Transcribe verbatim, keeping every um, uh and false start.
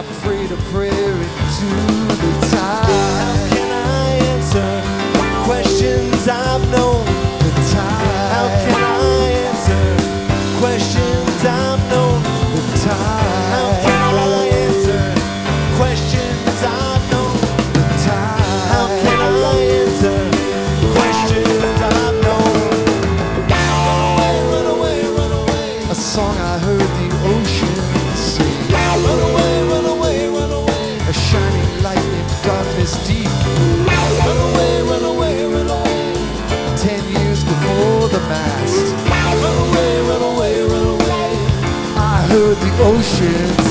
afraid of prayer into the tide. How can I answer questions I've known? The tide. How can I answer questions I've known? The tide. How can I answer questions I've known? The tide. How can I answer questions I've known? Run away, run away, run away. A song I heard the ocean sing. Run away, run away, run away. A shining light in darkness deep. Run away, run away, run away. Ten years before the mast, Run away, run away, run away. I heard the ocean